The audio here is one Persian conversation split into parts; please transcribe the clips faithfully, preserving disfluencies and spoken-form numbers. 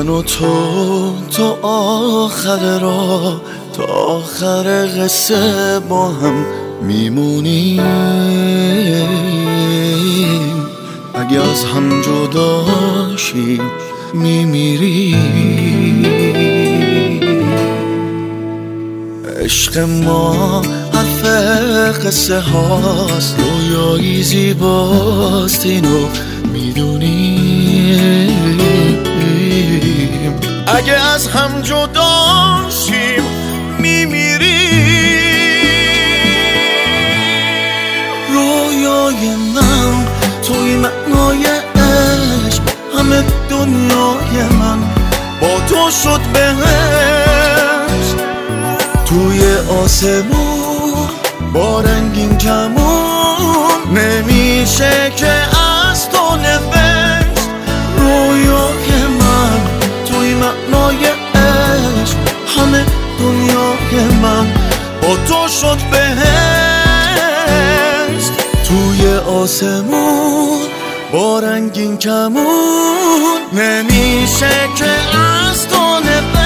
من و تو تا آخر راه، تا آخر قصه با هم میمونیم. اگه از هم جدا شیم میمیریم. عشق ما حرف قصه هاست، رویایی زیباست اینو میدونیم. اگه از هم جدا شیم میمیریم. رویای من توی معنای عشق، همه دنیای من با تو شد بهشت. توی آسمون با رنگین کمون، نمیشه که از تو نوشت. رویای من توی معنای عشق، همه دنیای من با تو شد بهشت. توی آسمون با رنگین کمون، نمیشه که از تو نوشت.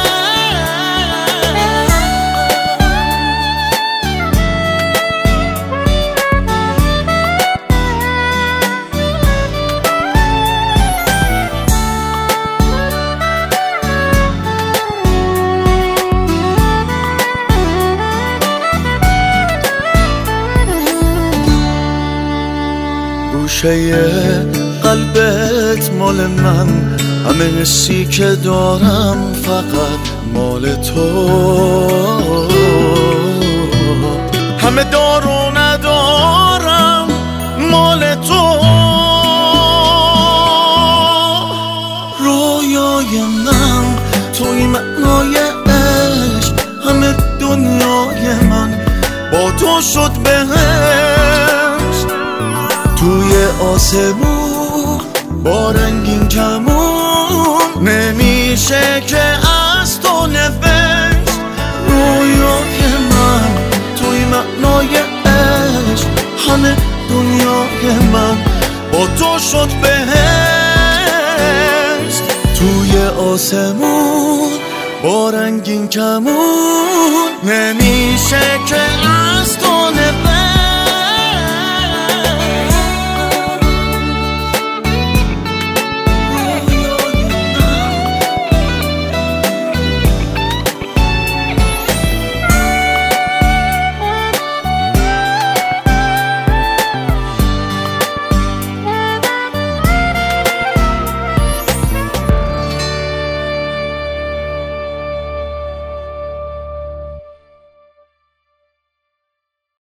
گوشه قلبت مال من، همه حسی که دارم فقط مال تو. همه دار و ندارم مال تو. رویای من توی معنای عشق، همه دنیای من با تو شد بهشت. توی آسمون با رنگین کمون، نمیشه که از تو نوشت. رویای من توی معنای عشق، همه دنیای من با تو شد بهشت. توی آسمون با رنگین کمون، نمیشه که از تو